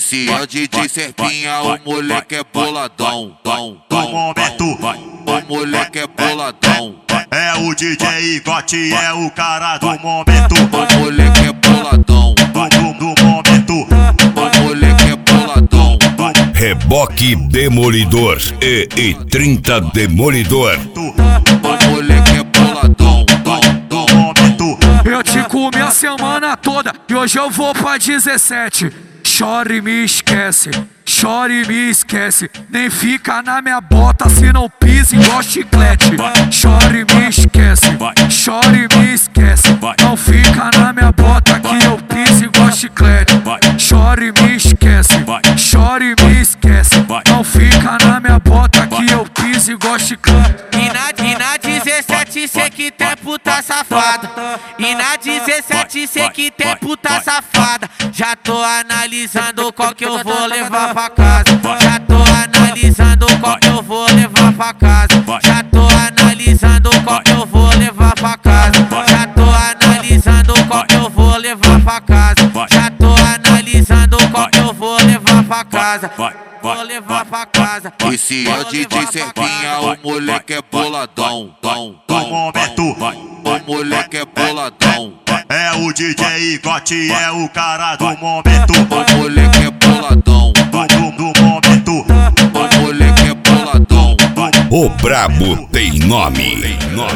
Esse é o DJ Serpinha, o moleque é boladão. Do momento, O moleque é boladão. é o DJ Gotti, é o cara do momento. O moleque é boladão. Do momento, O moleque é boladão. Reboque Demolidor e 30 Demolidor. O moleque é boladão. do momento, Eu te comi a semana toda e hoje eu vou pra 17. Chora e me esquece, chora e me esquece. Nem fica na minha bota se não pisa igual chiclete. Chora e me esquece, chora e me esquece. Não fica na minha bota que eu piso igual chiclete. Chora e me esquece, chora e me esquece. Não fica na minha bota que eu piso igual chiclete. E na 17 cê que tem puta safada. E na 17 cê que tem puta safada. Já tô analisando qual que eu vou levar pra casa. Já tô analisando qual que eu vou levar pra casa. Já tô analisando qual que eu vou levar pra casa. Já tô analisando qual que eu vou levar pra casa. Já tô analisando qual que eu vou levar pra casa. Vou levar pra casa. Esse é o DJ Serpinha, o moleque é boladão. do momento, O moleque é boladão. é o DJ Gotti, é o cara do momento. O moleque é boladão. Do momento, O moleque é boladão. O brabo tem nome.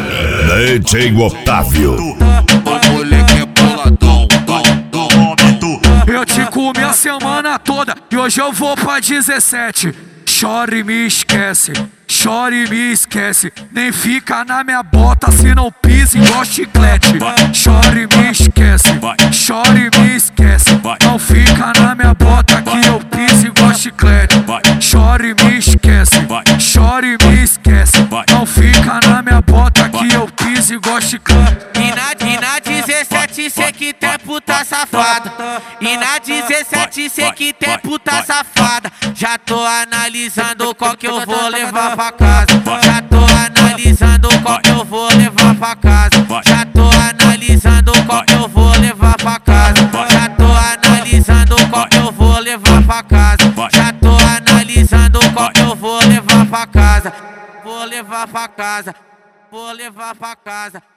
DJ Otávio. O moleque é boladão. do momento, Eu te comi a semana toda e hoje eu vou pra 17. Chora e me esquece, chora e me esquece. Nem fica na minha bota se não pisa igual chiclete. Chora e me esquece, chora e me esquece. Não fica na minha bota que eu piso igual chiclete. Chora e me esquece, chora e me esquece. Não fica na minha bota que eu piso igual chiclete. E na 17 cê que tem puta safada. E na 17 cê que tem puta safada. Já tô analisando qual que eu vou levar pra casa. Já tô analisando qual que eu vou levar pra casa. Já tô analisando qual que eu vou levar pra casa. Já tô analisando qual que eu vou levar pra casa. Já tô analisando qual que eu vou levar pra casa. Vou levar pra casa. Vou levar pra casa.